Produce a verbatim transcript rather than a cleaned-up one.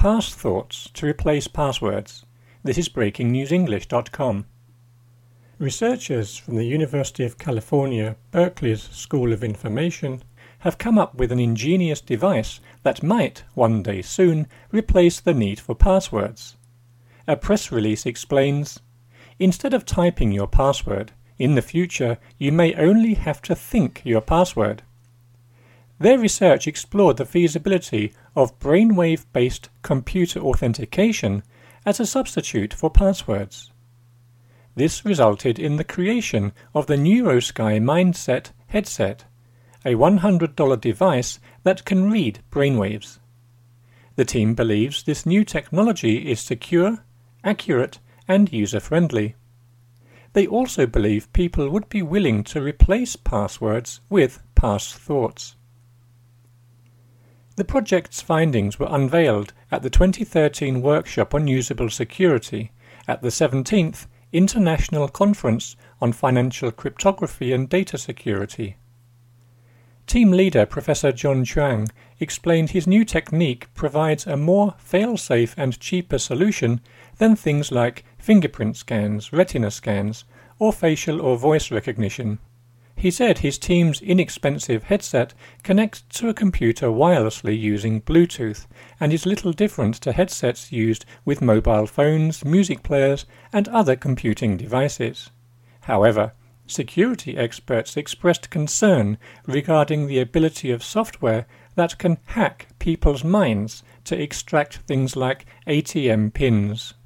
pass thoughts to replace passwords. This is breaking news english dot com. Researchers from the University of California, Berkeley's School of Information have come up with an ingenious device that might, one day soon, replace the need for passwords. A press release explains, "Instead of typing your password, in the future you may only have to think your password." Their research explored the feasibility of brainwave-based computer authentication as a substitute for passwords. This resulted in the creation of the NeuroSky Mindset headset, a one hundred dollars device that can read brainwaves. The team believes this new technology is secure, accurate, and user-friendly. They also believe people would be willing to replace passwords with pass thoughts. The project's findings were unveiled at the twenty thirteen Workshop on Usable Security at the seventeenth International Conference on Financial Cryptography and Data Security. Team leader Professor John Chuang explained his new technique provides a more fail-safe and cheaper solution than things like fingerprint scans, retina scans, or facial or voice recognition. He said his team's inexpensive headset connects to a computer wirelessly using Bluetooth and is little different to headsets used with mobile phones, music players, and other computing devices. However, security experts expressed concern regarding the ability of software that can hack people's minds to extract things like A T M pins.